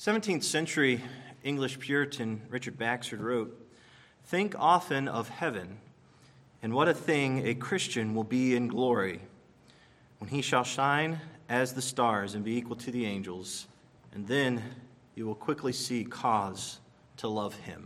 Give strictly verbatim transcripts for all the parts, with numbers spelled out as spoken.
seventeenth century English Puritan Richard Baxter wrote, "Think often of heaven, and what a thing a Christian will be in glory, when he shall shine as the stars and be equal to the angels, and then you will quickly see cause to love him."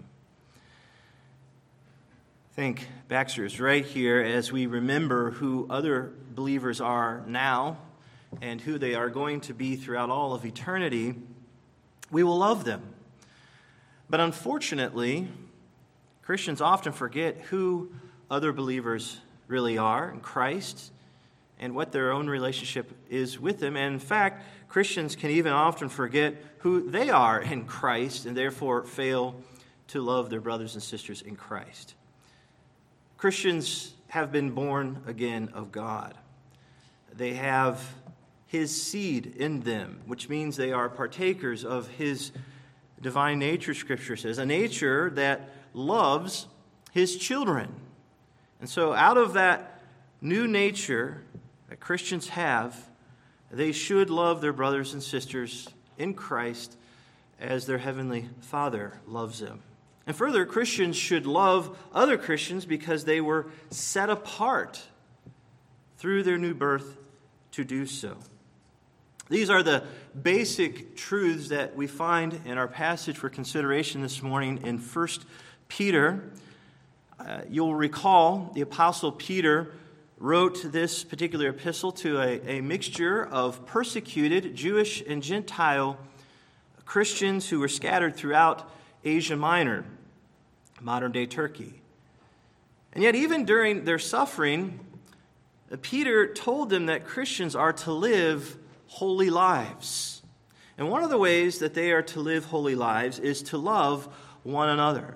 I think Baxter is right here as we remember who other believers are now and who they are going to be throughout all of eternity. We will love them. But unfortunately, Christians often forget who other believers really are in Christ and what their own relationship is with Him. And in fact, Christians can even often forget who they are in Christ and therefore fail to love their brothers and sisters in Christ. Christians have been born again of God. They have His seed in them, which means they are partakers of His divine nature, Scripture says, a nature that loves His children. And so out of that new nature that Christians have, they should love their brothers and sisters in Christ as their Heavenly Father loves them. And further, Christians should love other Christians because they were set apart through their new birth to do so. These are the basic truths that we find in our passage for consideration this morning in First Peter. Uh, you'll recall the Apostle Peter wrote this particular epistle to a, a mixture of persecuted Jewish and Gentile Christians who were scattered throughout Asia Minor, modern-day Turkey. And yet, even during their suffering, Peter told them that Christians are to live holy lives. And one of the ways that they are to live holy lives is to love one another.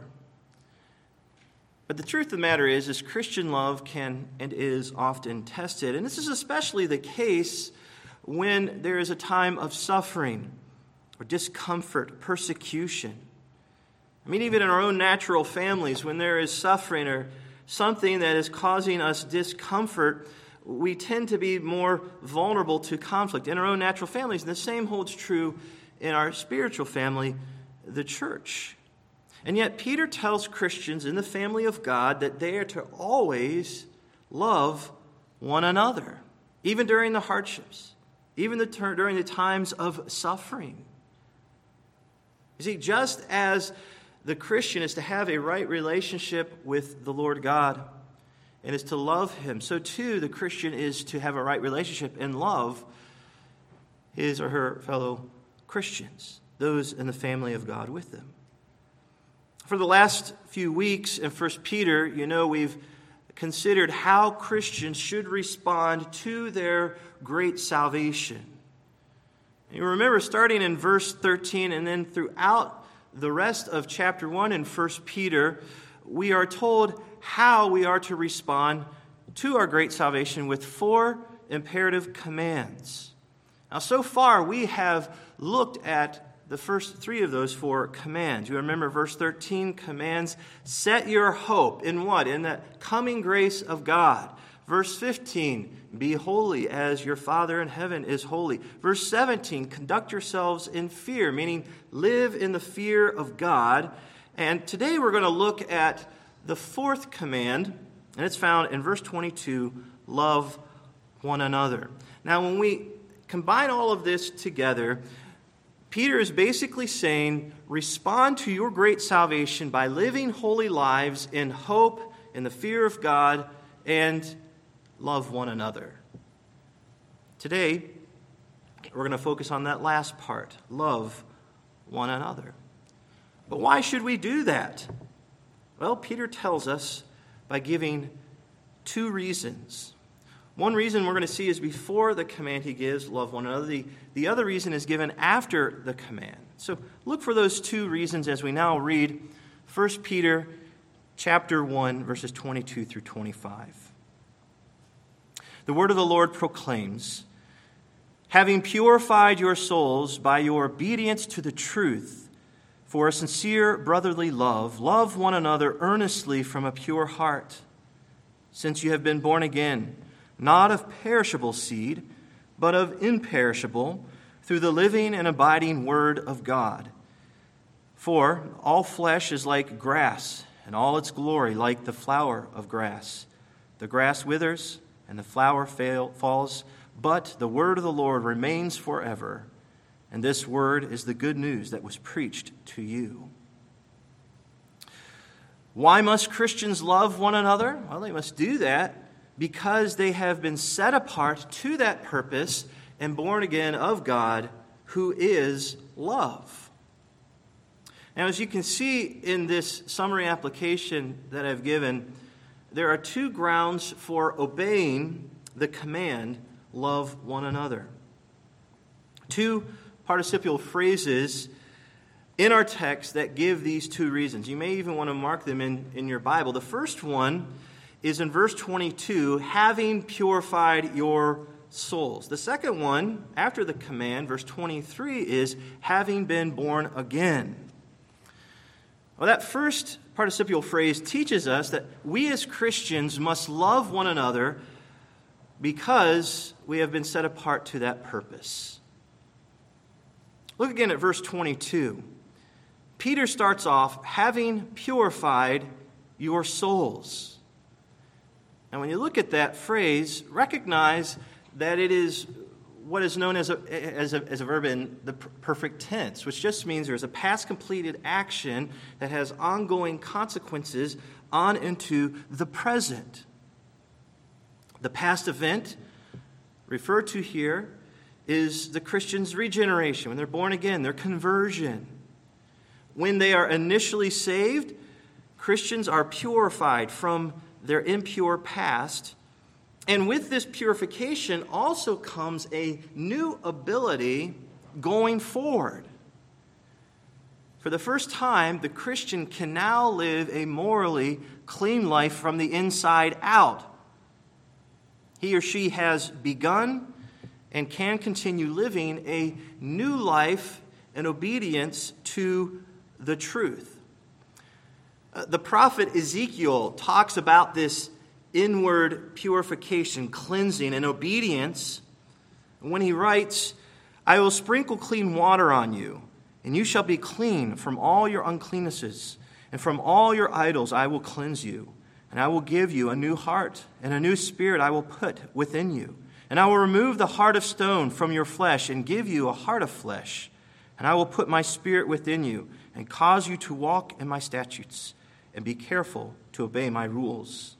But the truth of the matter is, is Christian love can and is often tested. And this is especially the case when there is a time of suffering or discomfort, persecution. I mean, even in our own natural families, when there is suffering or something that is causing us discomfort, we tend to be more vulnerable to conflict in our own natural families. And the same holds true in our spiritual family, the church. And yet Peter tells Christians in the family of God that they are to always love one another, even during the hardships, even the, during the times of suffering. You see, just as the Christian is to have a right relationship with the Lord God and is to love Him, so too the Christian is to have a right relationship and love his or her fellow Christians, those in the family of God with them. For the last few weeks in First Peter, you know, we've considered how Christians should respond to their great salvation. You remember, starting in verse thirteen and then throughout the rest of chapter one in First Peter, we are told how we are to respond to our great salvation with four imperative commands. Now, so far, we have looked at the first three of those four commands. You remember verse thirteen commands, set your hope in what? In the coming grace of God. Verse fifteen, be holy as your Father in heaven is holy. Verse seventeen, conduct yourselves in fear, meaning live in the fear of God. And today we're going to look at the fourth command, and it's found in verse twenty-two, love one another. Now, when we combine all of this together, Peter is basically saying, respond to your great salvation by living holy lives in hope, in the fear of God, and love one another. Today, we're going to focus on that last part, love one another. But why should we do that? Well, Peter tells us by giving two reasons. One reason we're going to see is before the command he gives, love one another. The, the other reason is given after the command. So look for those two reasons as we now read First Peter chapter one, verses twenty-two through twenty-five. The word of the Lord proclaims, having purified your souls by your obedience to the truth, for a sincere brotherly love, love one another earnestly from a pure heart, since you have been born again, not of perishable seed, but of imperishable, through the living and abiding Word of God. For all flesh is like grass, and all its glory like the flower of grass. The grass withers, and the flower fail, falls, but the word of the Lord remains forever. And this word is the good news that was preached to you. Why must Christians love one another? Well, they must do that because they have been set apart to that purpose and born again of God, who is love. Now, as you can see in this summary application that I've given, there are two grounds for obeying the command, love one another. Two participial phrases in our text that give these two reasons. You may even want to mark them in, in your Bible. The first one is in verse twenty-two, having purified your souls. The second one, after the command, verse twenty-three, is having been born again. Well, that first participial phrase teaches us that we as Christians must love one another because we have been set apart to that purpose. Look again at verse twenty-two. Peter starts off, having purified your souls. And when you look at that phrase, recognize that it is what is known as a, as a, as a verb in the perfect tense, which just means there's a past completed action that has ongoing consequences on into the present. The past event referred to here is the Christian's regeneration, when they're born again, their conversion. When they are initially saved, Christians are purified from their impure past. And with this purification also comes a new ability going forward. For the first time, the Christian can now live a morally clean life from the inside out. He or she has begun and can continue living a new life in obedience to the truth. Uh, the prophet Ezekiel talks about this inward purification, cleansing, and obedience when he writes, I will sprinkle clean water on you, and you shall be clean from all your uncleannesses, and from all your idols I will cleanse you. And I will give you a new heart, and a new spirit I will put within you. And I will remove the heart of stone from your flesh, and give you a heart of flesh. And I will put my spirit within you, and cause you to walk in my statutes, and be careful to obey my rules.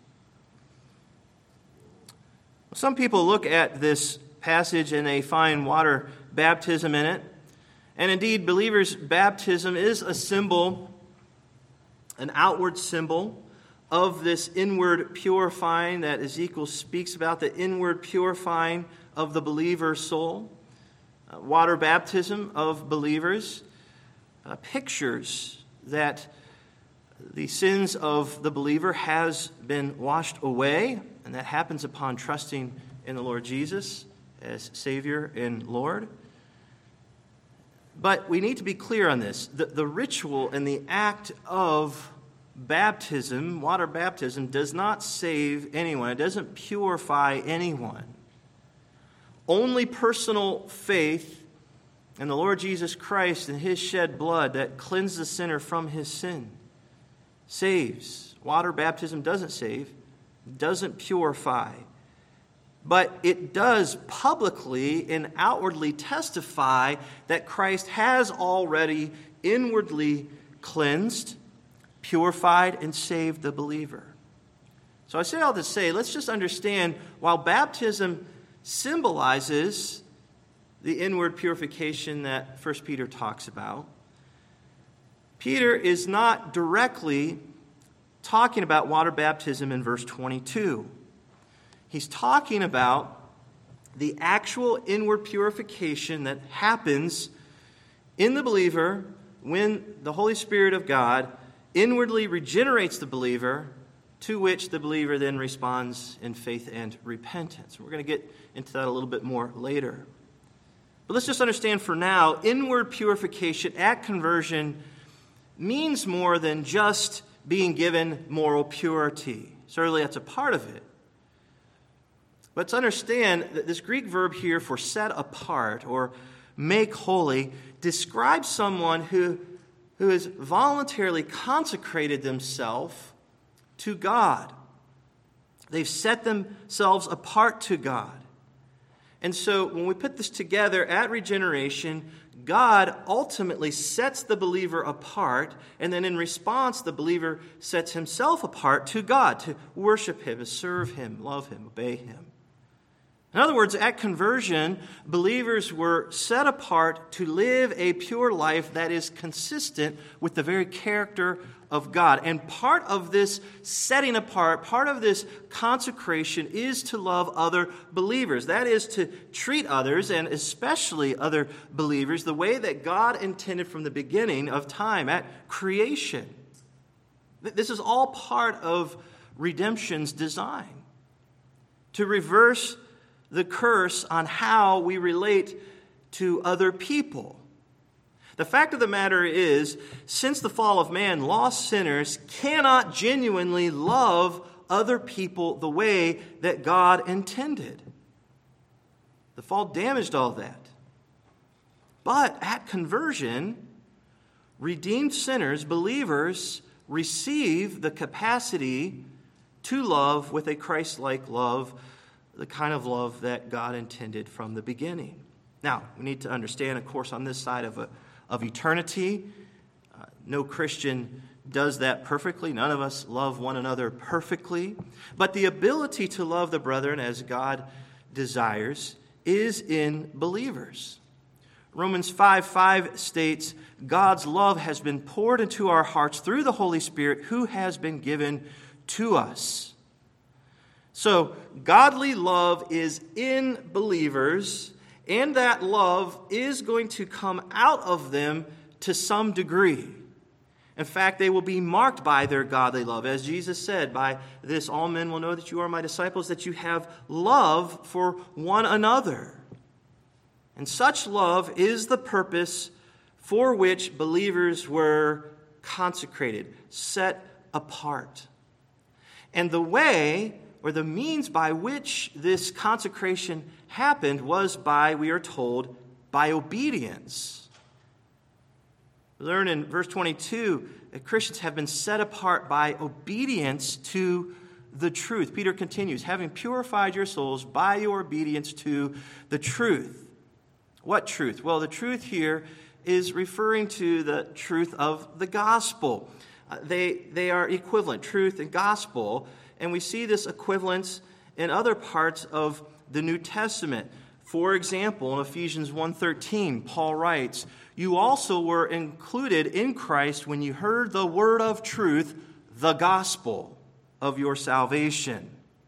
Some people look at this passage and they find water baptism in it. And indeed, believers' baptism is a symbol, an outward symbol of this inward purifying that Ezekiel speaks about, the inward purifying of the believer's soul. Uh, water baptism of believers uh, pictures that the sins of the believer has been washed away, and that happens upon trusting in the Lord Jesus as Savior and Lord. But we need to be clear on this. The, the ritual and the act of baptism, water baptism, does not save anyone. It doesn't purify anyone. Only personal faith in the Lord Jesus Christ and His shed blood that cleanses the sinner from his sin saves. Water baptism doesn't save, doesn't purify. But it does publicly and outwardly testify that Christ has already inwardly cleansed, purified, and saved the believer. So I say all to say, let's just understand, while baptism symbolizes the inward purification that First Peter talks about, Peter is not directly talking about water baptism in verse twenty-two. He's talking about the actual inward purification that happens in the believer when the Holy Spirit of God inwardly regenerates the believer, to which the believer then responds in faith and repentance. We're going to get into that a little bit more later. But let's just understand for now, inward purification at conversion means more than just being given moral purity. Certainly that's a part of it. But to understand that this Greek verb here for set apart, or make holy, describes someone who, who has voluntarily consecrated themselves to God. They've set themselves apart to God. And so when we put this together at regeneration, God ultimately sets the believer apart, and then in response, the believer sets himself apart to God, to worship Him, to serve Him, love Him, obey Him. In other words, at conversion, believers were set apart to live a pure life that is consistent with the very character of God. And part of this setting apart, part of this consecration is to love other believers. That is to treat others, and especially other believers, the way that God intended from the beginning of time at creation. This is all part of redemption's design. To reverse the curse on how we relate to other people. The fact of the matter is, since the fall of man, lost sinners cannot genuinely love other people the way that God intended. The fall damaged all that. But at conversion, redeemed sinners, believers, receive the capacity to love with a Christ-like love, the kind of love that God intended from the beginning. Now, we need to understand, of course, on this side of, a, of eternity, uh, no Christian does that perfectly. None of us love one another perfectly. But the ability to love the brethren as God desires is in believers. Romans five five states, God's love has been poured into our hearts through the Holy Spirit who has been given to us. So, godly love is in believers, and that love is going to come out of them to some degree. In fact, they will be marked by their godly love. As Jesus said, by this all men will know that you are my disciples, that you have love for one another. And such love is the purpose for which believers were consecrated, set apart. And the way, or the means by which this consecration happened was by, we are told, by obedience. We learn in verse twenty-two that Christians have been set apart by obedience to the truth. Peter continues, having purified your souls by your obedience to the truth. What truth? Well, the truth here is referring to the truth of the gospel. Uh, they, they are equivalent, truth and gospel. And we see this equivalence in other parts of the New Testament. For example, in Ephesians one thirteen, Paul writes, you also were included in Christ when you heard the word of truth, the gospel of your salvation.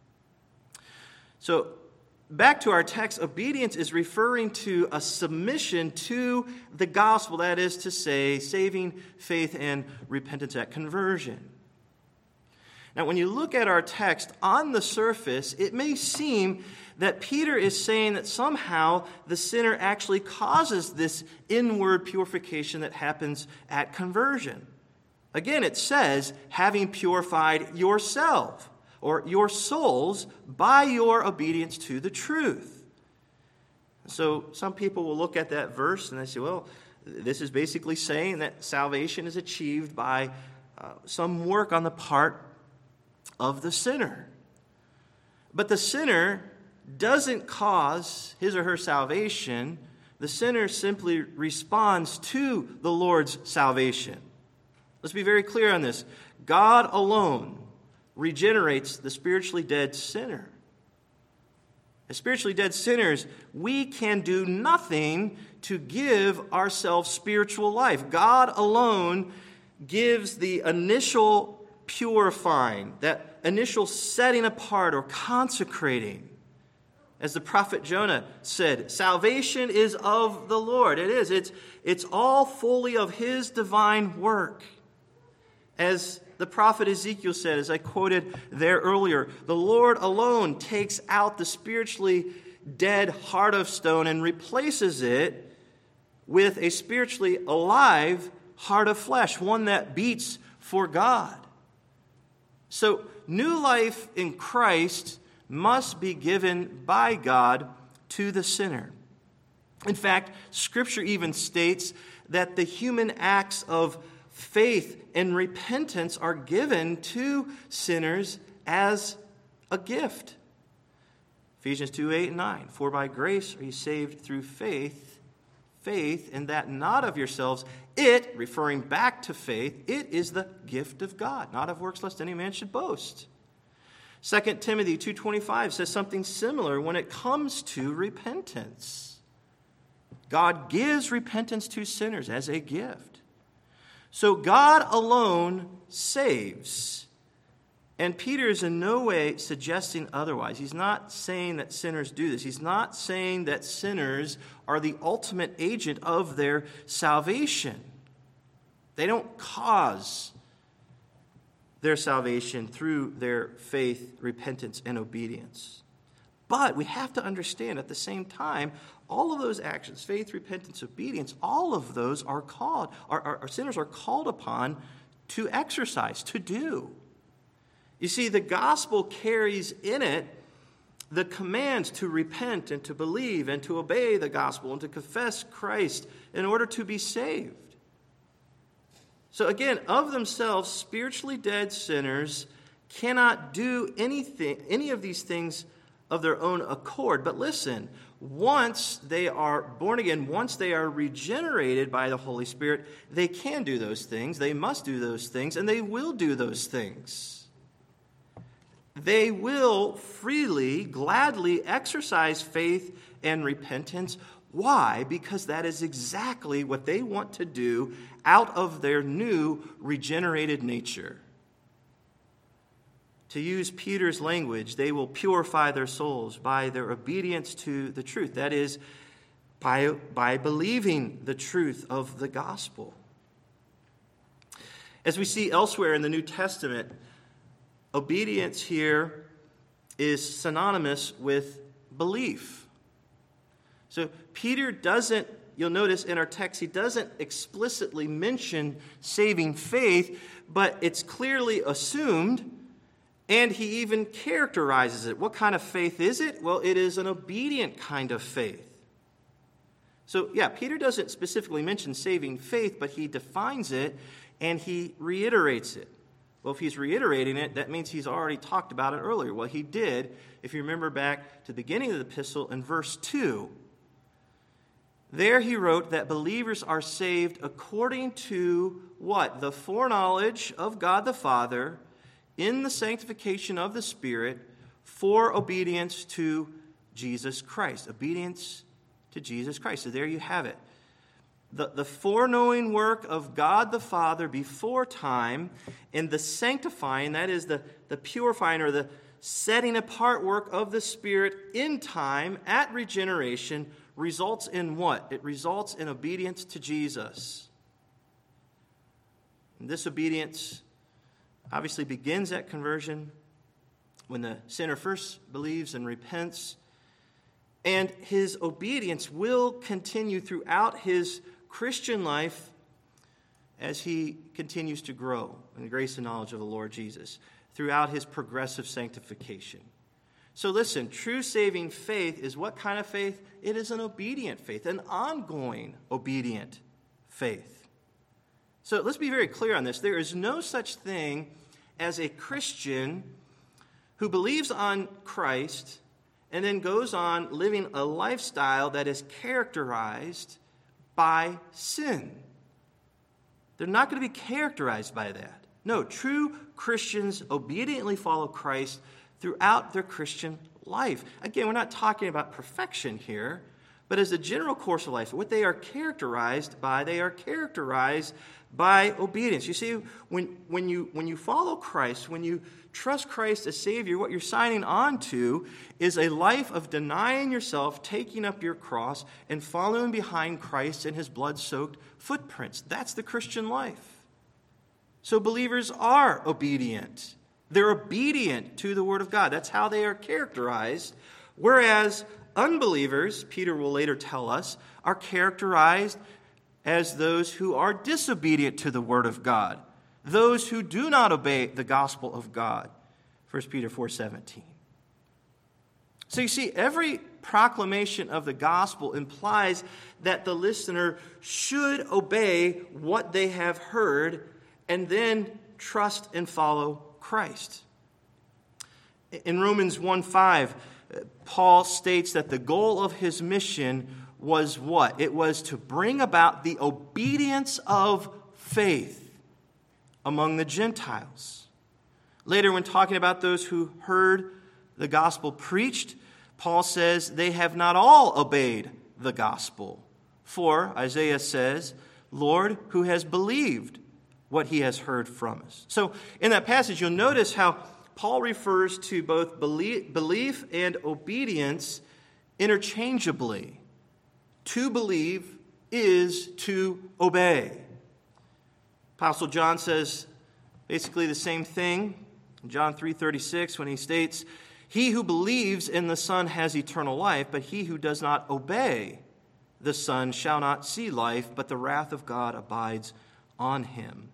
So, back to our text, obedience is referring to a submission to the gospel, that is to say, saving faith and repentance at conversion. Now, when you look at our text, on the surface, it may seem that Peter is saying that somehow the sinner actually causes this inward purification that happens at conversion. Again, it says, having purified yourself, or your souls, by your obedience to the truth. So some people will look at that verse and they say, well, this is basically saying that salvation is achieved by uh, some work on the part of the sinner. But the sinner doesn't cause his or her salvation. The sinner simply responds to the Lord's salvation. Let's be very clear on this. God alone regenerates the spiritually dead sinner. As spiritually dead sinners, we can do nothing to give ourselves spiritual life. God alone gives the initial purifying, that initial setting apart or consecrating. As the prophet Jonah said, salvation is of the Lord. It is. It's, it's all fully of His divine work. As the prophet Ezekiel said, as I quoted there earlier, the Lord alone takes out the spiritually dead heart of stone and replaces it with a spiritually alive heart of flesh, one that beats for God. So, new life in Christ must be given by God to the sinner. In fact, Scripture even states that the human acts of faith and repentance are given to sinners as a gift. Ephesians two, eight, and nine. For by grace are you saved through faith, faith, and that not of yourselves. It, referring back to faith, it is the gift of God, not of works, lest any man should boast. Second Timothy two twenty-five says something similar when it comes to repentance. God gives repentance to sinners as a gift. So God alone saves. And Peter is in no way suggesting otherwise. He's not saying that sinners do this. He's not saying that sinners are the ultimate agent of their salvation. They don't cause their salvation through their faith, repentance, and obedience. But we have to understand at the same time, all of those actions, faith, repentance, obedience, all of those are called, our, our, our sinners are called upon to exercise, to do. You see, the gospel carries in it the commands to repent and to believe and to obey the gospel and to confess Christ in order to be saved. So again, of themselves, spiritually dead sinners cannot do anything, any of these things of their own accord. But listen, once they are born again, once they are regenerated by the Holy Spirit, they can do those things, they must do those things, and they will do those things. They will freely, gladly exercise faith and repentance. Why? Because that is exactly what they want to do out of their new regenerated nature. To use Peter's language, they will purify their souls by their obedience to the truth. That is, by, by believing the truth of the gospel. As we see elsewhere in the New Testament, obedience here is synonymous with belief. So Peter doesn't, you'll notice in our text, he doesn't explicitly mention saving faith, but it's clearly assumed, and he even characterizes it. What kind of faith is it? Well, it is an obedient kind of faith. So yeah, Peter doesn't specifically mention saving faith, but he defines it and he reiterates it. Well, if he's reiterating it, that means he's already talked about it earlier. Well, he did, if you remember back to the beginning of the epistle in verse two. There he wrote that believers are saved according to what? The foreknowledge of God the Father in the sanctification of the Spirit for obedience to Jesus Christ. Obedience to Jesus Christ. So there you have it. The, the foreknowing work of God the Father before time and the sanctifying, that is the, the purifying or the setting apart work of the Spirit in time at regeneration results in what? It results in obedience to Jesus. And this obedience obviously begins at conversion when the sinner first believes and repents. And his obedience will continue throughout his Christian life as he continues to grow in the grace and knowledge of the Lord Jesus throughout his progressive sanctification. So listen, true saving faith is what kind of faith? It is an obedient faith, an ongoing obedient faith. So let's be very clear on this. There is no such thing as a Christian who believes on Christ and then goes on living a lifestyle that is characterized by sin. They're not going to be characterized by that. No, true Christians obediently follow Christ throughout their Christian life. Again, we're not talking about perfection here, but as a general course of life, what they are characterized by, they are characterized by obedience. You see, when, when, you, when you follow Christ, when you trust Christ as Savior, what you're signing on to is a life of denying yourself, taking up your cross, and following behind Christ in his blood-soaked footprints. That's the Christian life. So believers are obedient. They're obedient to the Word of God. That's how they are characterized. Whereas unbelievers, Peter will later tell us, are characterized as those who are disobedient to the Word of God, those who do not obey the gospel of God. First Peter four seventeen. So you see, every proclamation of the gospel implies that the listener should obey what they have heard and then trust and follow Christ. In Romans one five, Paul states that the goal of his mission was what? It was to bring about the obedience of faith among the Gentiles. Later, when talking about those who heard the gospel preached, Paul says they have not all obeyed the gospel. For, Isaiah says, Lord, who has believed what he has heard from us? So, in that passage, you'll notice how Paul refers to both belief and obedience interchangeably. To believe is to obey. Apostle John says basically the same thing in John three thirty-six when he states, "He who believes in the Son has eternal life, but he who does not obey the Son shall not see life, but the wrath of God abides on him."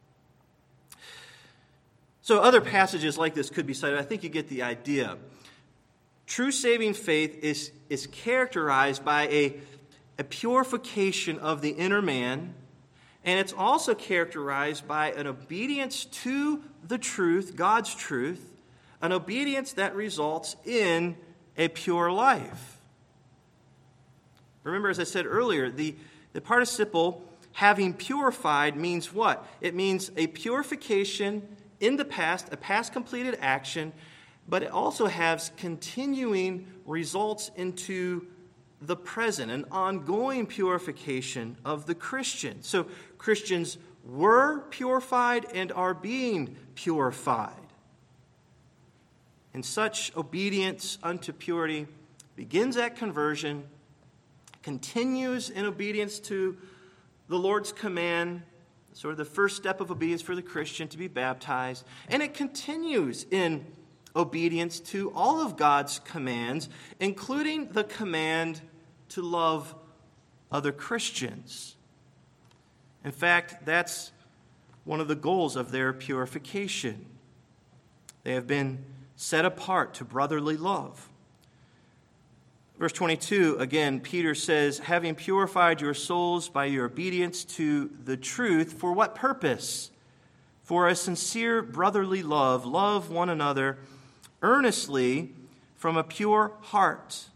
So other passages like this could be cited. I think you get the idea. True saving faith is, is characterized by a, a purification of the inner man, and it's also characterized by an obedience to the truth, God's truth, an obedience that results in a pure life. Remember, as I said earlier, the, the participle having purified means what? It means a purification in the past, a past completed action, but it also has continuing results into the present, an ongoing purification of the Christian. So Christians were purified and are being purified. And such obedience unto purity begins at conversion, continues in obedience to the Lord's command, sort of the first step of obedience for the Christian to be baptized. And it continues in obedience to all of God's commands, including the command to love other Christians. In fact, that's one of the goals of their purification. They have been set apart to brotherly love. Verse twenty-two, again, Peter says, having purified your souls by your obedience to the truth, for what purpose? For a sincere brotherly love, love one another earnestly from a pure heart.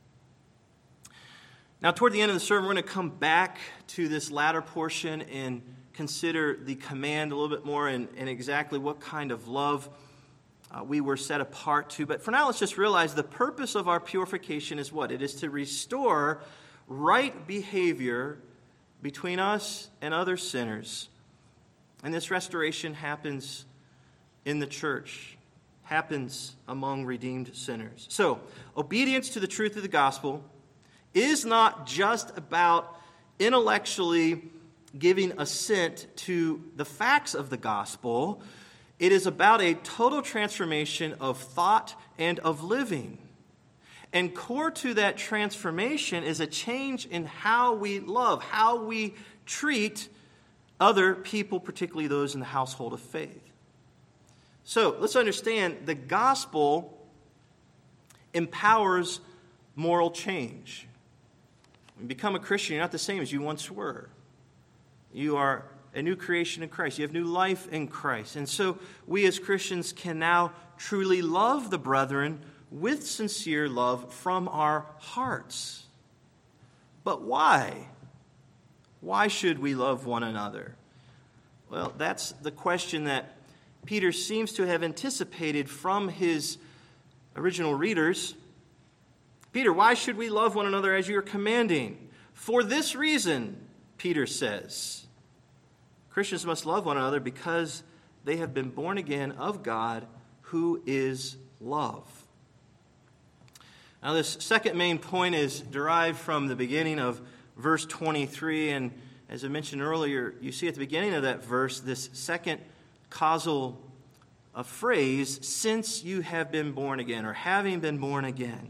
Now, toward the end of the sermon, we're going to come back to this latter portion and consider the command a little bit more and, and exactly what kind of love Uh, we were set apart to. But for now, let's just realize the purpose of our purification is what? It is to restore right behavior between us and other sinners. And this restoration happens in the church, happens among redeemed sinners. So, obedience to the truth of the gospel is not just about intellectually giving assent to the facts of the gospel. It is about a total transformation of thought and of living. And core to that transformation is a change in how we love, how we treat other people, particularly those in the household of faith. So let's understand the gospel empowers moral change. When you become a Christian, you're not the same as you once were. You are a new creation in Christ. You have new life in Christ. And so we as Christians can now truly love the brethren with sincere love from our hearts. But why? Why should we love one another? Well, that's the question that Peter seems to have anticipated from his original readers. Peter, why should we love one another as you are commanding? For this reason, Peter says, Christians must love one another because they have been born again of God, who is love. Now, this second main point is derived from the beginning of verse twenty-three. And as I mentioned earlier, you see at the beginning of that verse this second causal uh, phrase, since you have been born again, or having been born again.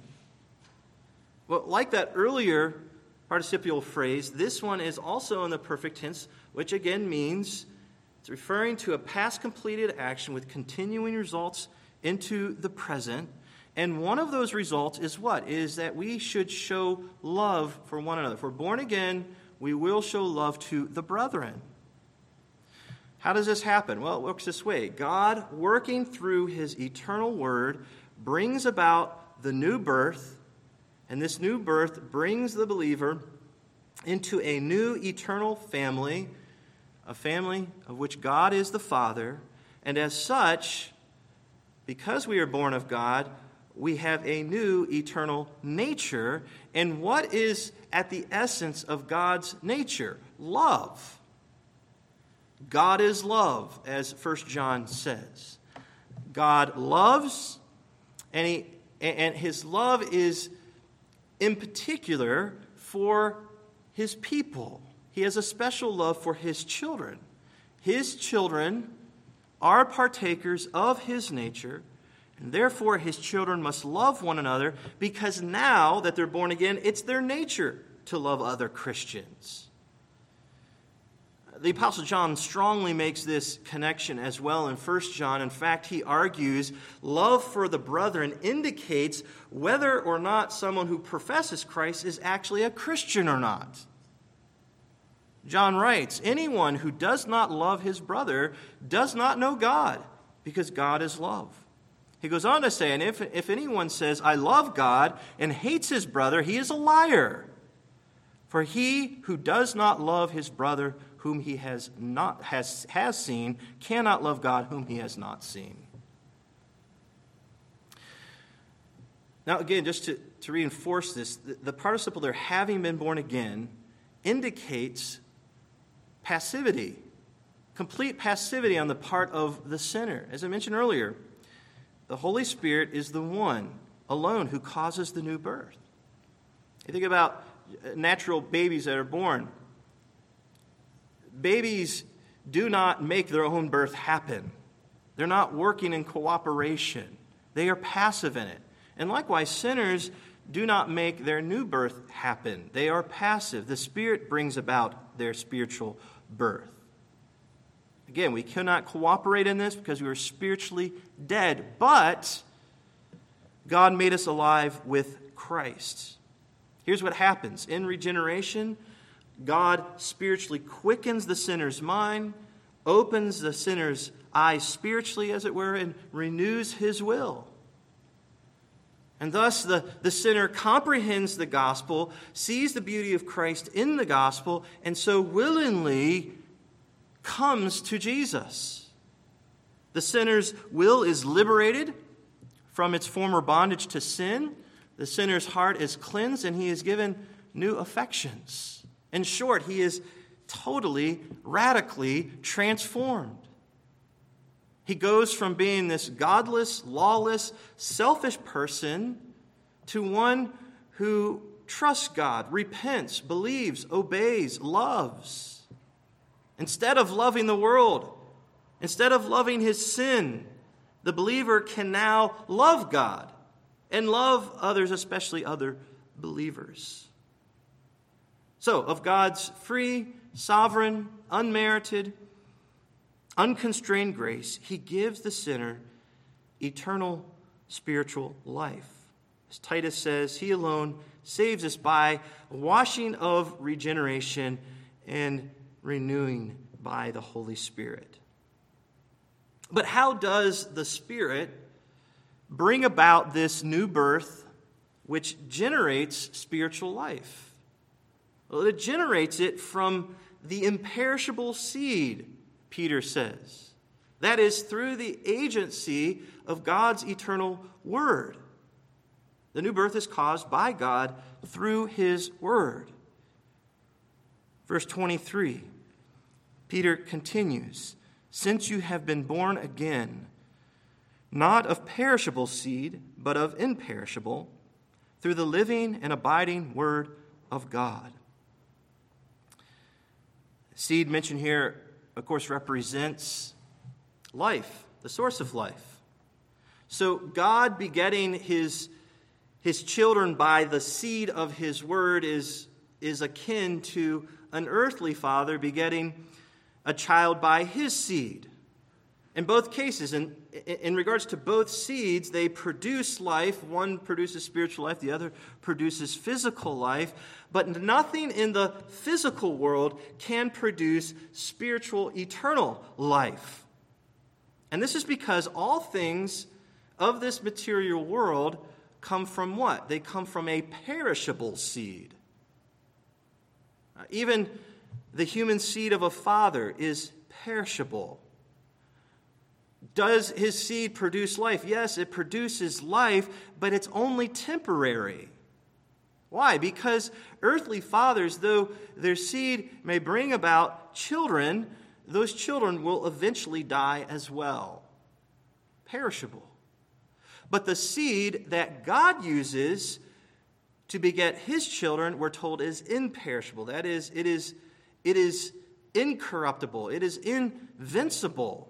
Well, like that earlier participial phrase, this one is also in the perfect tense, which again means it's referring to a past completed action with continuing results into the present. And one of those results is what? Is that we should show love for one another. If we're born again, we will show love to the brethren. How does this happen? Well, it works this way. God, working through his eternal word, brings about the new birth, and this new birth brings the believer into a new eternal family, a family of which God is the Father, and as such, because we are born of God, we have a new eternal nature. And what is at the essence of God's nature? Love. God is love, as First John says. God loves, and he and his love is in particular for his people. He has a special love for his children. His children are partakers of his nature, and therefore his children must love one another, because now that they're born again, it's their nature to love other Christians. The Apostle John strongly makes this connection as well in First John. In fact, he argues love for the brethren indicates whether or not someone who professes Christ is actually a Christian or not. John writes, anyone who does not love his brother does not know God, because God is love. He goes on to say, and if, if anyone says, I love God, and hates his brother, he is a liar. For he who does not love his brother whom he has not has, has seen cannot love God whom he has not seen. Now again, just to, to reinforce this, the, the participle there, having been born again, indicates passivity, complete passivity on the part of the sinner. As I mentioned earlier, the Holy Spirit is the one alone who causes the new birth. You think about natural babies that are born. Babies do not make their own birth happen. They're not working in cooperation. They are passive in it. And likewise, sinners do not make their new birth happen. They are passive. The Spirit brings about their spiritual birth. Again, we cannot cooperate in this because we are spiritually dead, but God made us alive with Christ. Here's what happens. In regeneration, God spiritually quickens the sinner's mind, opens the sinner's eyes spiritually, as it were, and renews his will. And thus the, the sinner comprehends the gospel, sees the beauty of Christ in the gospel, and so willingly comes to Jesus. The sinner's will is liberated from its former bondage to sin. The sinner's heart is cleansed, and he is given new affections. In short, he is totally, radically transformed. He goes from being this godless, lawless, selfish person to one who trusts God, repents, believes, obeys, loves. Instead of loving the world, instead of loving his sin, the believer can now love God and love others, especially other believers. So, of God's free, sovereign, unmerited, unconstrained grace, he gives the sinner eternal spiritual life. As Titus says, he alone saves us by washing of regeneration and renewing by the Holy Spirit. But how does the Spirit bring about this new birth which generates spiritual life? Well, it generates it from the imperishable seed, Peter says. That is, through the agency of God's eternal word. The new birth is caused by God through his word. Verse twenty-three, Peter continues, since you have been born again, not of perishable seed, but of imperishable, through the living and abiding word of God. Seed mentioned here, of course, represents life, the source of life. So God begetting his, his children by the seed of his word is, is akin to an earthly father begetting a child by his seed. In both cases, in, in regards to both seeds, they produce life. One produces spiritual life, the other produces physical life. But nothing in the physical world can produce spiritual, eternal life. And this is because all things of this material world come from what? They come from a perishable seed. Even the human seed of a father is perishable. Does his seed produce life? Yes, it produces life, but it's only temporary. Why? Because earthly fathers, though their seed may bring about children, those children will eventually die as well. Perishable. But the seed that God uses to beget his children, we're told, is imperishable. That is, it is, it is incorruptible. It is invincible.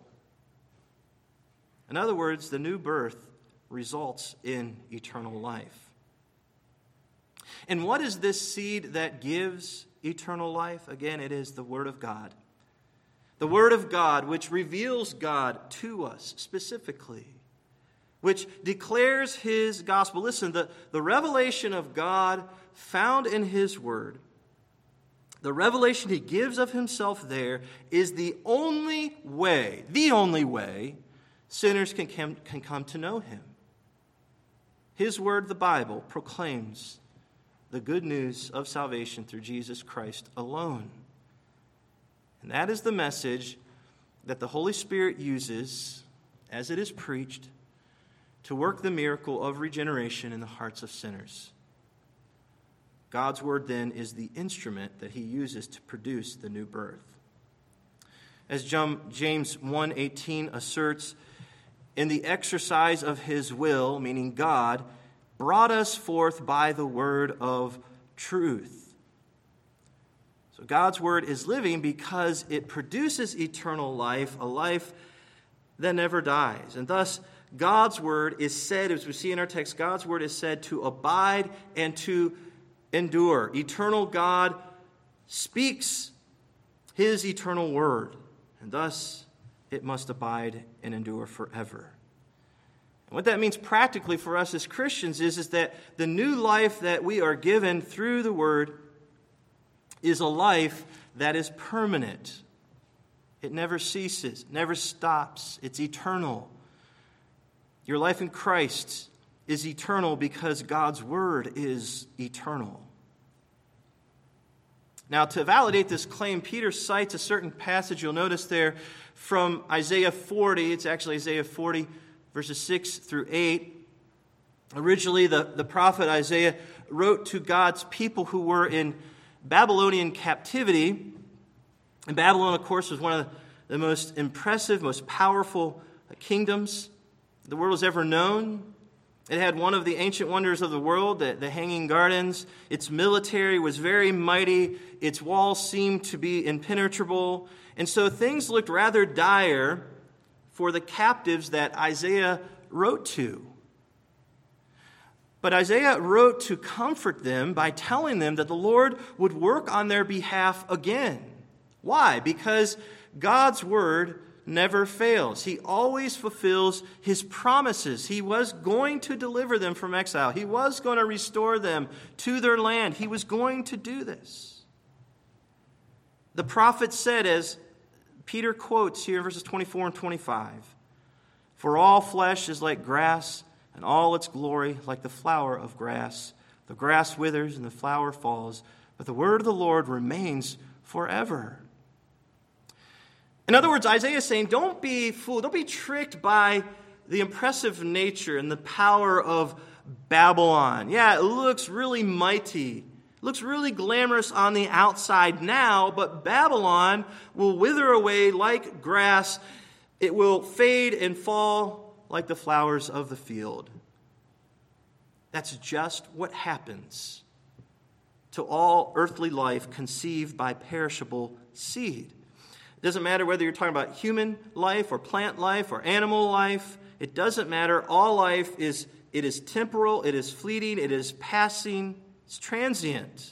In other words, the new birth results in eternal life. And what is this seed that gives eternal life? Again, it is the Word of God. The Word of God, which reveals God to us specifically, which declares his gospel. Listen, the, the revelation of God found in his Word, the revelation he gives of himself there, is the only way, the only way, sinners can, can, can come to know him. His word, the Bible, proclaims the good news of salvation through Jesus Christ alone. And that is the message that the Holy Spirit uses, as it is preached, to work the miracle of regeneration in the hearts of sinners. God's word, then, is the instrument that he uses to produce the new birth. As James one eighteen asserts, in the exercise of his will, meaning God, brought us forth by the word of truth. So God's word is living because it produces eternal life, a life that never dies. And thus, God's word is said, as we see in our text, God's word is said to abide and to endure. Eternal God speaks his eternal word, and thus it must abide and endure forever. And what that means practically for us as Christians is, is that the new life that we are given through the Word is a life that is permanent. It never ceases, never stops. It's eternal. Your life in Christ is eternal because God's Word is eternal. Now, to validate this claim, Peter cites a certain passage, you'll notice there, from Isaiah forty. It's actually Isaiah forty, verses six through eight. Originally, the, the prophet Isaiah wrote to God's people who were in Babylonian captivity. And Babylon, of course, was one of the most impressive, most powerful kingdoms the world has ever known. It had one of the ancient wonders of the world, the, the Hanging Gardens. Its military was very mighty. Its walls seemed to be impenetrable. And so things looked rather dire for the captives that Isaiah wrote to. But Isaiah wrote to comfort them by telling them that the Lord would work on their behalf again. Why? Because God's word never fails. He always fulfills his promises. He was going to deliver them from exile. He was going to restore them to their land. He was going to do this. The prophet said, as Peter quotes here in verses twenty-four and twenty-five, "For all flesh is like grass, and all its glory like the flower of grass. The grass withers and the flower falls, but the word of the Lord remains forever." In other words, Isaiah is saying, don't be fooled, don't be tricked by the impressive nature and the power of Babylon. Yeah, it looks really mighty. It looks really glamorous on the outside now, but Babylon will wither away like grass. It will fade and fall like the flowers of the field. That's just what happens to all earthly life conceived by perishable seed. It doesn't matter whether you're talking about human life or plant life or animal life. It doesn't matter. All life is, it is temporal, it is fleeting, it is passing, it's transient.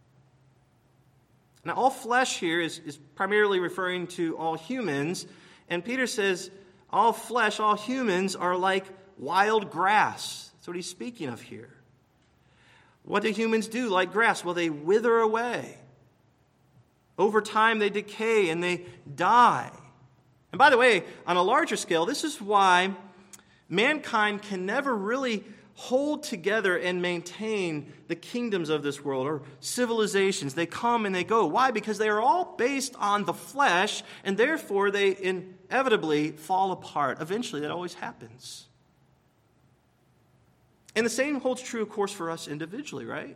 Now, all flesh here is, is primarily referring to all humans, And Peter says, all flesh, all humans are like wild grass. That's what he's speaking of here. What do humans do like grass? Well, they wither away. Over time, they decay and they die. And by the way, on a larger scale, this is why mankind can never really hold together and maintain the kingdoms of this world or civilizations. They come and they go. Why? Because they are all based on the flesh, and therefore they inevitably fall apart. Eventually, that always happens. And the same holds true, of course, for us individually, right?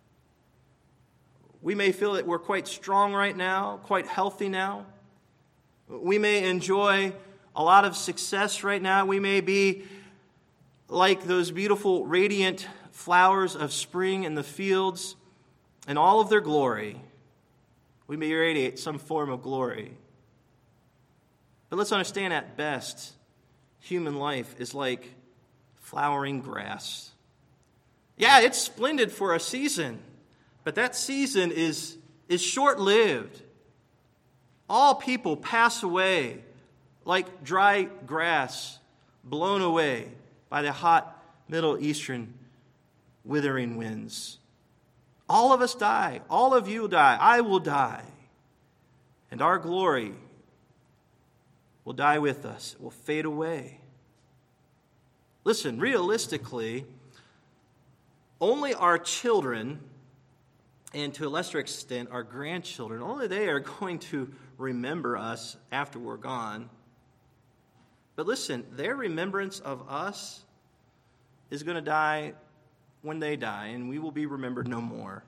We may feel that we're quite strong right now, quite healthy now. We may enjoy a lot of success right now. We may be like those beautiful, radiant flowers of spring in the fields in all of their glory. We may radiate some form of glory. But let's understand, at best, human life is like flowering grass. Yeah, it's splendid for a season, but that season is, is short-lived. All people pass away like dry grass blown away by the hot Middle Eastern withering winds. All of us die. All of you die. I will die. And our glory will die with us. It will fade away. Listen, realistically, only our children, and to a lesser extent our grandchildren, only they are going to remember us after we're gone. But listen, their remembrance of us is going to die when they die, and we will be remembered no more.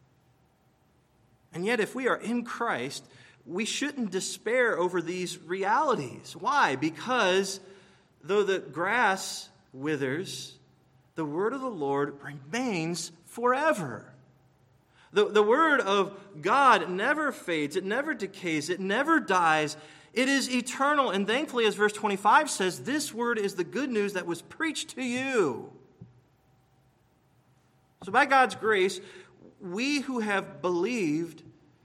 And yet, if we are in Christ, we shouldn't despair over these realities. Why? Because though the grass withers, the word of the Lord remains forever. The, the word of God never fades, it never decays, it never dies. It is eternal. And thankfully, as verse twenty-five says, this word is the good news that was preached to you. So by God's grace, we who have believed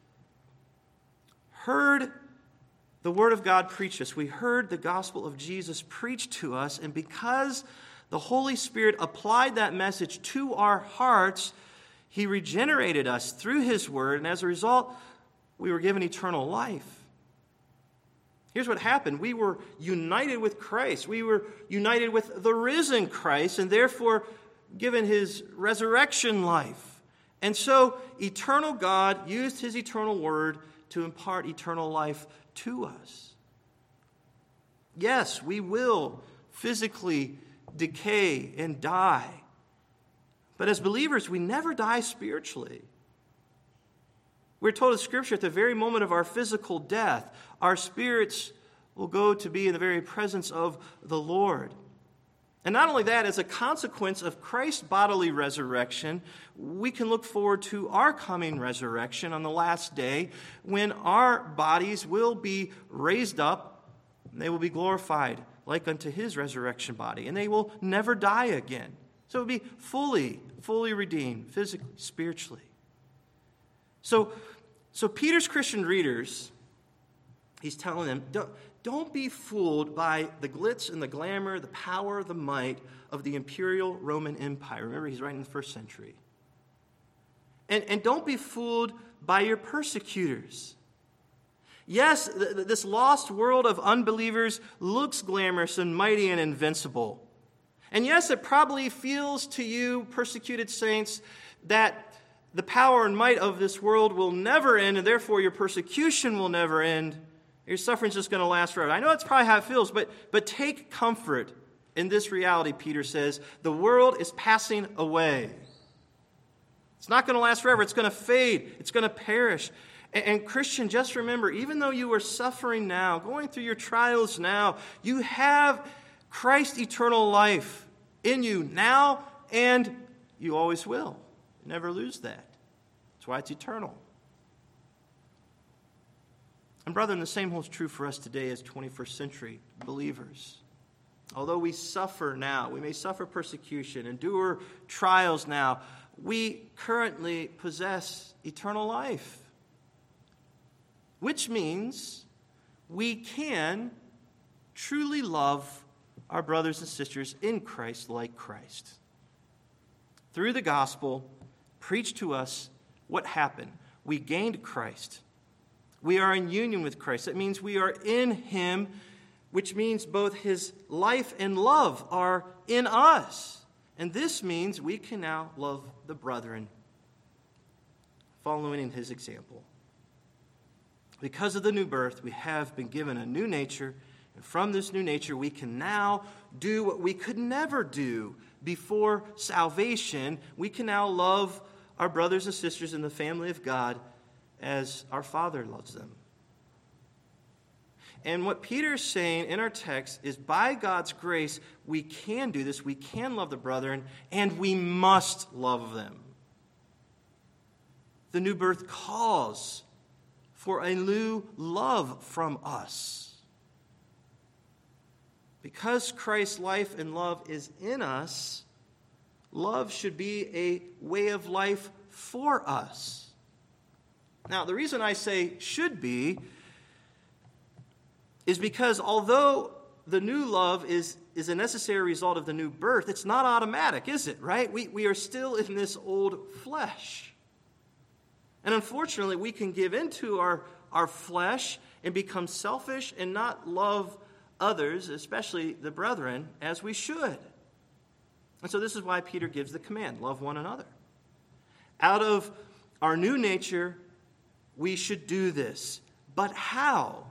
heard the word of God preached us. We heard the gospel of Jesus preached to us. And because the Holy Spirit applied that message to our hearts, He regenerated us through His word. And as a result, we were given eternal life. Here's what happened. We were united with Christ. We were united with the risen Christ, and therefore given His resurrection life. And so eternal God used His eternal word to impart eternal life to us. Yes, we will physically decay and die. But as believers, we never die spiritually. We're told in Scripture at the very moment of our physical death, our spirits will go to be in the very presence of the Lord. And not only that, as a consequence of Christ's bodily resurrection, we can look forward to our coming resurrection on the last day when our bodies will be raised up and they will be glorified like unto His resurrection body, and they will never die again. So it will be fully, fully redeemed, physically, spiritually. So, so Peter's Christian readers, he's telling them, don't, don't be fooled by the glitz and the glamour, the power, the might of the imperial Roman Empire. Remember, he's writing in the first century. And, and don't be fooled by your persecutors. Yes, th- th- this lost world of unbelievers looks glamorous and mighty and invincible. And yes, it probably feels to you, persecuted saints, that the power and might of this world will never end, and therefore your persecution will never end. Your suffering's just going to last forever. I know that's probably how it feels, but, but take comfort in this reality, Peter says. The world is passing away. It's not going to last forever. It's going to fade. It's going to perish. And, and Christian, just remember, even though you are suffering now, going through your trials now, you have Christ's eternal life in you now, and you always will. Never lose that. That's why it's eternal. And brethren, the same holds true for us today as twenty-first century believers. Although we suffer now, we may suffer persecution, endure trials now, we currently possess eternal life. Which means we can truly love our brothers and sisters in Christ like Christ. Through the gospel preached to us, what happened? We gained Christ. We are in union with Christ. That means we are in him, which means both his life and love are in us. And this means we can now love the brethren, following in his example. Because of the new birth, we have been given a new nature, and from this new nature, we can now do what we could never do before salvation. We can now love our brothers and sisters in the family of God as our Father loves them. And what Peter is saying in our text is, by God's grace, we can do this. We can love the brethren, and we must love them. The new birth calls for a new love from us. Because Christ's life and love is in us, love should be a way of life for us. Now, the reason I say should be is because although the new love is, is a necessary result of the new birth, it's not automatic, is it, right? We, we are still in this old flesh. And unfortunately, we can give into our, our flesh and become selfish and not love others, especially the brethren, as we should. And so this is why Peter gives the command, love one another. Out of our new nature, we should do this. But how?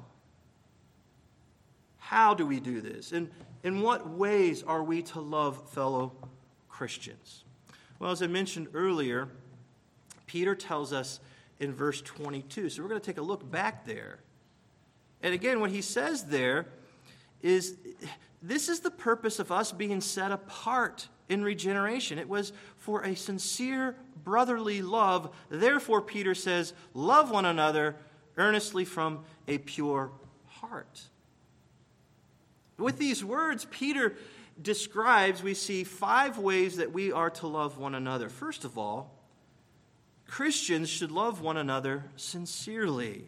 How do we do this? And in what ways are we to love fellow Christians? Well, as I mentioned earlier, Peter tells us in verse twenty-two. So we're going to take a look back there. And again, what he says there is, this is the purpose of us being set apart in regeneration. It was for a sincere brotherly love. Therefore, Peter says, love one another earnestly from a pure heart. With these words, Peter describes, we see five ways that we are to love one another. First of all, Christians should love one another sincerely.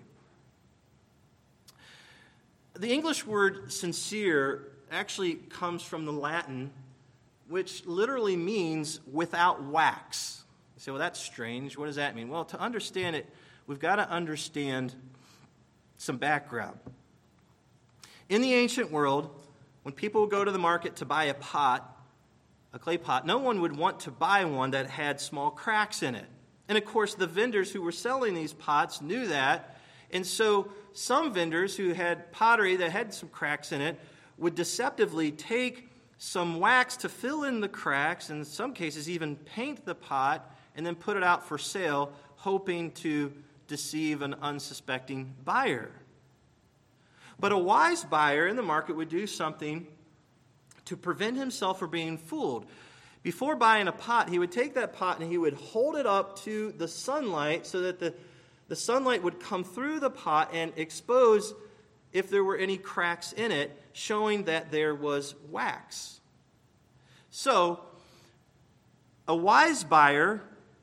The English word sincere actually comes from the Latin, which literally means without wax. You say, well, that's strange. What does that mean? Well, to understand it, we've got to understand some background. In the ancient world, when people would go to the market to buy a pot, a clay pot, no one would want to buy one that had small cracks in it. And of course, the vendors who were selling these pots knew that. And so some vendors who had pottery that had some cracks in it would deceptively take some wax to fill in the cracks, and in some cases even paint the pot, and then put it out for sale, hoping to deceive an unsuspecting buyer. But a wise buyer in the market would do something to prevent himself from being fooled. Before buying a pot, he would take that pot and he would hold it up to the sunlight so that the, the sunlight would come through the pot and expose if there were any cracks in it, showing that there was wax. So, a wise buyer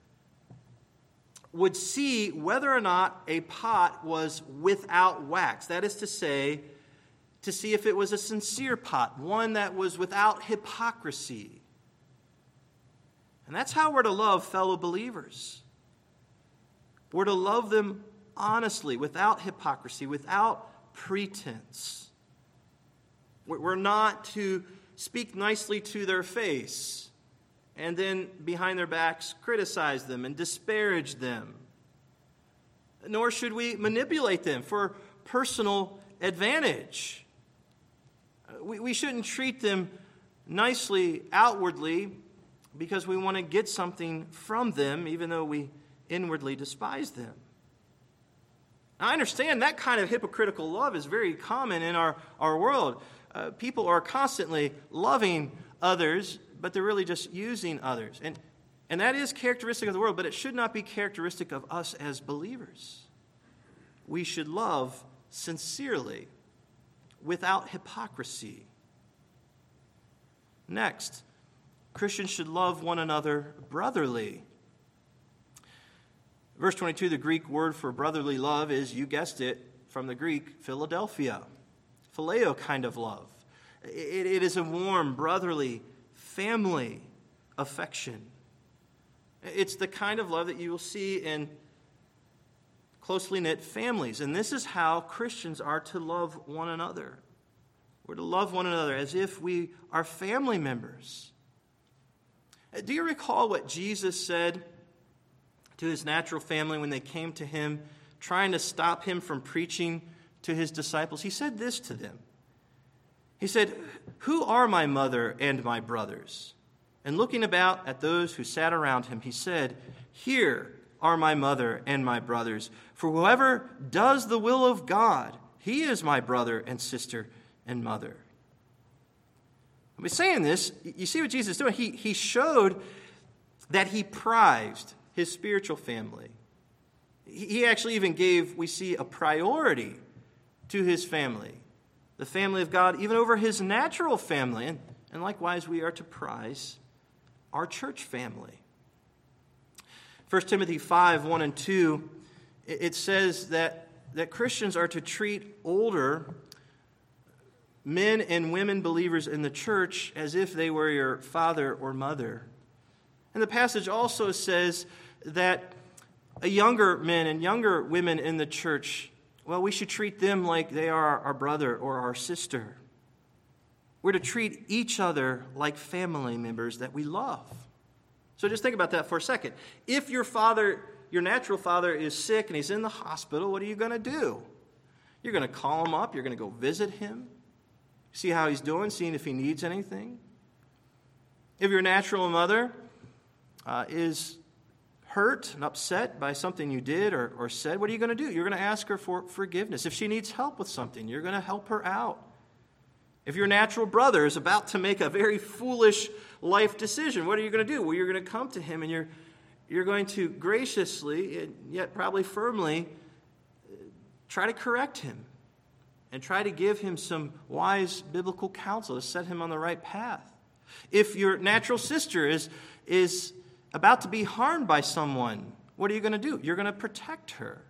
would see whether or not a pot was without wax. That is to say, to see if it was a sincere pot, one that was without hypocrisy. And that's how we're to love fellow believers. We're to love them honestly, without hypocrisy, without pretense. We're not to speak nicely to their face and then behind their backs criticize them and disparage them. Nor should we manipulate them for personal advantage. We, we shouldn't treat them nicely outwardly because we want to get something from them, even though we inwardly despise them. Now, I understand that kind of hypocritical love is very common in our, our world. Uh, people are constantly loving others, but they're really just using others. And, and that is characteristic of the world, but it should not be characteristic of us as believers. We should love sincerely, without hypocrisy. Next, Christians should love one another brotherly. Verse twenty-two, the Greek word for brotherly love is, you guessed it, from the Greek, Philadelphia. phileo kind of love. It, it is a warm, brotherly, family affection. It's the kind of love that you will see in closely knit families. And this is how Christians are to love one another. We're to love one another as if we are family members. Do you recall what Jesus said to his natural family when they came to him, trying to stop him from preaching to his disciples? He said this to them. He said, "Who are my mother and my brothers?" And looking about at those who sat around him, he said, "Here are my mother and my brothers. For whoever does the will of God, he is my brother and sister and mother." By saying this, you see what Jesus is doing? He, he showed that he prized his spiritual family. He actually even gave, we see, a priority to his family, the family of God, even over his natural family. And, and likewise, we are to prize our church family. First Timothy five, one and two, it says that, that Christians are to treat older men and women believers in the church as if they were your father or mother. And the passage also says that a younger men and younger women in the church, well, we should treat them like they are our brother or our sister. We're to treat each other like family members that we love. So just think about that for a second. If your father, your natural father, is sick and he's in the hospital, what are you going to do? You're going to call him up. You're going to go visit him, see how he's doing, seeing if he needs anything. If your natural mother uh, is hurt and upset by something you did or, or said, what are you going to do? You're going to ask her for forgiveness. If she needs help with something, you're going to help her out. If your natural brother is about to make a very foolish life decision, what are you going to do? Well, you're going to come to him and you're, you're going to graciously, and yet probably firmly, try to correct him and try to give him some wise biblical counsel to set him on the right path. If your natural sister is, is about to be harmed by someone, what are you going to do? You're going to protect her.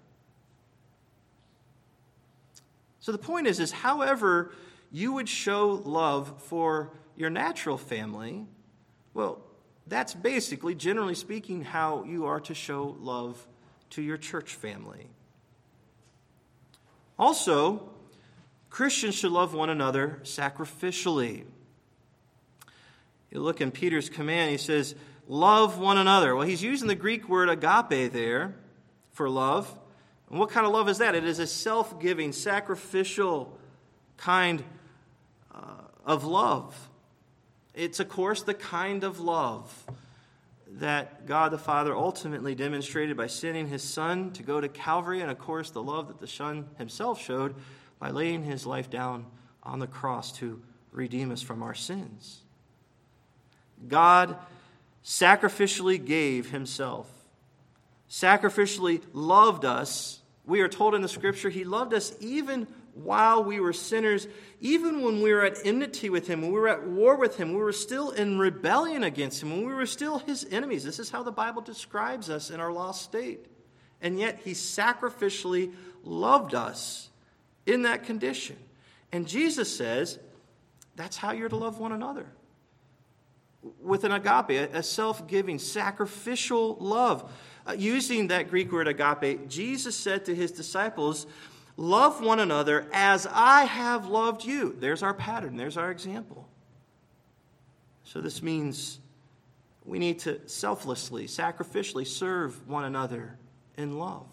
So the point is, is however you would show love for your natural family, well, that's basically, generally speaking, how you are to show love to your church family. Also, Christians should love one another sacrificially. You look in Peter's command, he says, love one another. Well, he's using the Greek word agape there for love. And what kind of love is that? It is a self-giving, sacrificial kind uh, of love. It's, of course, the kind of love that God the Father ultimately demonstrated by sending his Son to go to Calvary, and, of course, the love that the Son himself showed by laying his life down on the cross to redeem us from our sins. God sacrificially gave himself, sacrificially loved us. We are told in the Scripture he loved us even while we were sinners, even when we were at enmity with him, when we were at war with him, we were still in rebellion against him, when we were still his enemies. This is how the Bible describes us in our lost state. And yet he sacrificially loved us in that condition. And Jesus says that's how you're to love one another. With an agape, a self-giving, sacrificial love. Uh, using that Greek word agape, Jesus said to his disciples, love one another as I have loved you. There's our pattern. There's our example. So this means we need to selflessly, sacrificially serve one another in love.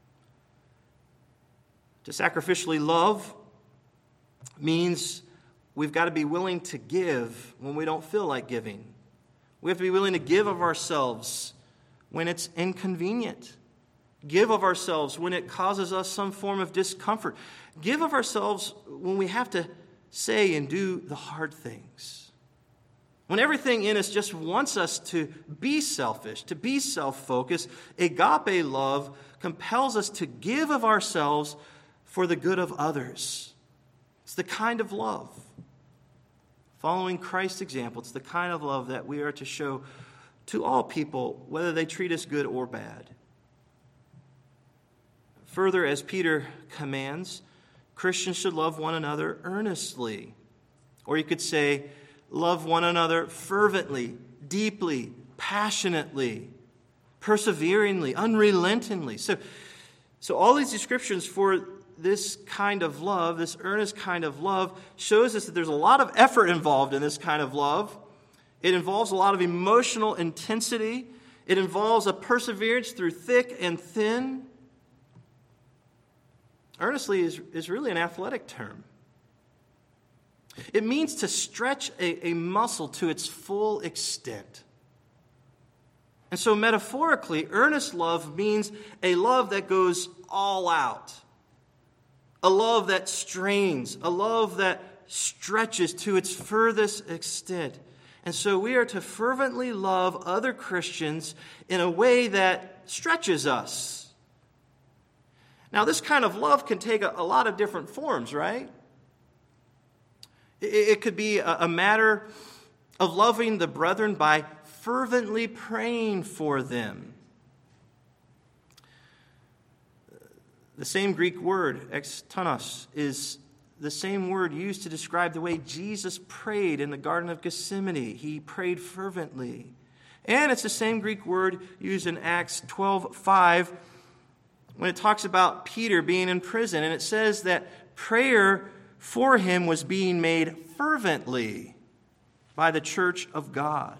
To sacrificially love means we've got to be willing to give when we don't feel like giving. We have to be willing to give of ourselves when it's inconvenient. Give of ourselves when it causes us some form of discomfort. Give of ourselves when we have to say and do the hard things. When everything in us just wants us to be selfish, to be self-focused, agape love compels us to give of ourselves for the good of others. It's the kind of love, following Christ's example, it's the kind of love that we are to show to all people, whether they treat us good or bad. Further, as Peter commands, Christians should love one another earnestly. Or you could say, love one another fervently, deeply, passionately, perseveringly, unrelentingly. So, so all these descriptions for this kind of love, this earnest kind of love, shows us that there's a lot of effort involved in this kind of love. It involves a lot of emotional intensity. It involves a perseverance through thick and thin. Earnestly is, is really an athletic term. It means to stretch a, a muscle to its full extent. And so metaphorically, earnest love means a love that goes all out. A love that strains, a love that stretches to its furthest extent. And so we are to fervently love other Christians in a way that stretches us. Now, this kind of love can take a, a lot of different forms, right? It, it could be a, a matter of loving the brethren by fervently praying for them. The same Greek word, ektonos, is the same word used to describe the way Jesus prayed in the Garden of Gethsemane. He prayed fervently. And it's the same Greek word used in Acts twelve five when it talks about Peter being in prison. And it says that prayer for him was being made fervently by the church of God.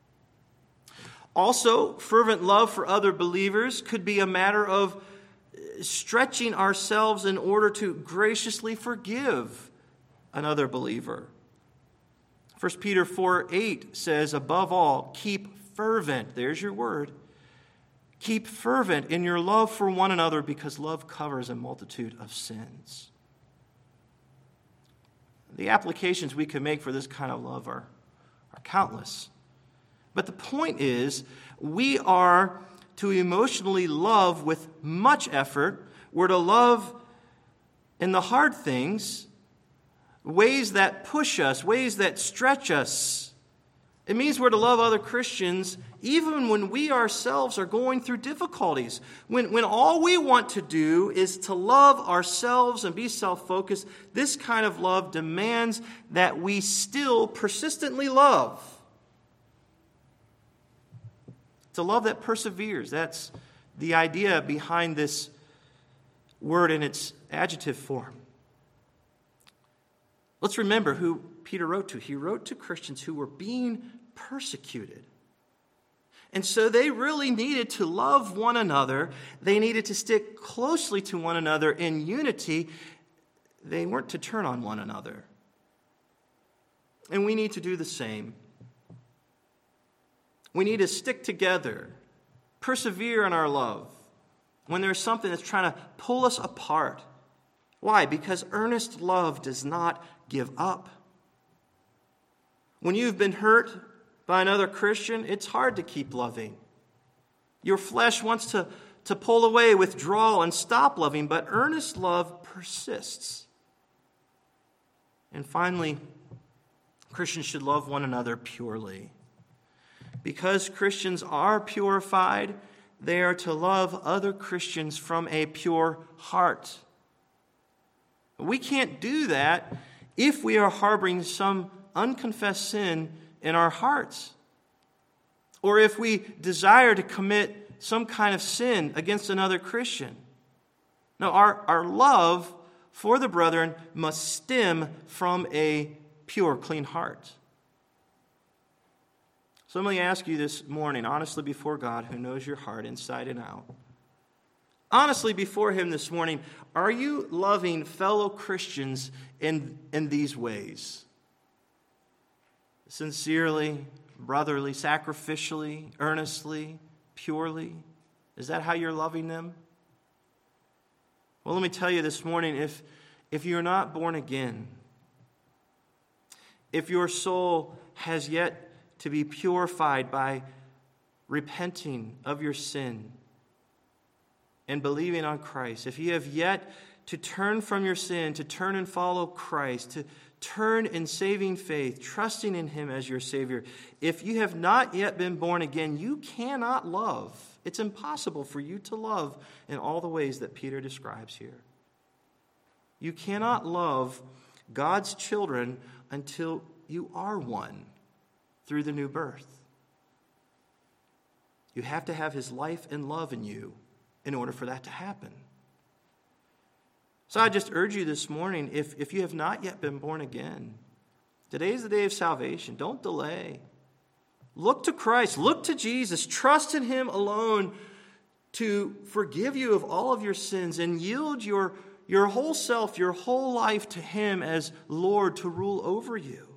Also, fervent love for other believers could be a matter of stretching ourselves in order to graciously forgive another believer. First Peter four eight says, above all, keep fervent. There's your word. Keep fervent in your love for one another, because love covers a multitude of sins. The applications we can make for this kind of love are, are countless. But the point is, we are to emotionally love with much effort. We're to love in the hard things, ways that push us, ways that stretch us. It means we're to love other Christians even when we ourselves are going through difficulties. When, when all we want to do is to love ourselves and be self-focused, this kind of love demands that we still persistently love. It's a love that perseveres. That's the idea behind this word in its adjective form. Let's remember who Peter wrote to. He wrote to Christians who were being persecuted. And so they really needed to love one another. They needed to stick closely to one another in unity. They weren't to turn on one another. And we need to do the same. We need to stick together, persevere in our love when there's something that's trying to pull us apart. Why? Because earnest love does not give up. When you've been hurt by another Christian, it's hard to keep loving. Your flesh wants to, to pull away, withdraw, and stop loving, but earnest love persists. And finally, Christians should love one another purely. Because Christians are purified, they are to love other Christians from a pure heart. We can't do that if we are harboring some unconfessed sin in our hearts, or if we desire to commit some kind of sin against another Christian. No, our, our love for the brethren must stem from a pure, clean heart. So let me ask you this morning, honestly before God, who knows your heart inside and out. Honestly before Him this morning, are you loving fellow Christians in, in these ways? Sincerely, brotherly, sacrificially, earnestly, purely? Is that how you're loving them? Well, let me tell you this morning, if, if you're not born again, if your soul has yet to be purified by repenting of your sin and believing on Christ, if you have yet to turn from your sin, to turn and follow Christ, to turn in saving faith, trusting in Him as your Savior, if you have not yet been born again, you cannot love. It's impossible for you to love in all the ways that Peter describes here. You cannot love God's children until you are one through the new birth. You have to have his life and love in you in order for that to happen. So I just urge you this morning, if, if you have not yet been born again, today is the day of salvation. Don't delay. Look to Christ. Look to Jesus. Trust in him alone to forgive you of all of your sins and yield your, your whole self, your whole life to him as Lord to rule over you.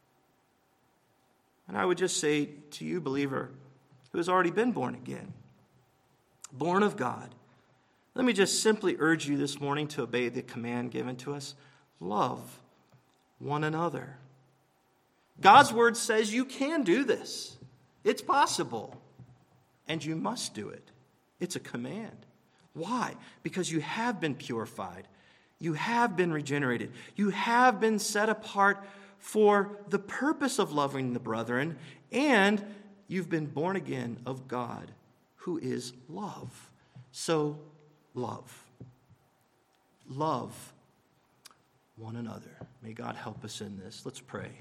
And I would just say to you, believer, who has already been born again, born of God, let me just simply urge you this morning to obey the command given to us. Love one another. God's word says you can do this. It's possible. And you must do it. It's a command. Why? Because you have been purified. You have been regenerated. You have been set apart for the purpose of loving the brethren, and you've been born again of God, who is love. So, love. Love one another. May God help us in this. Let's pray.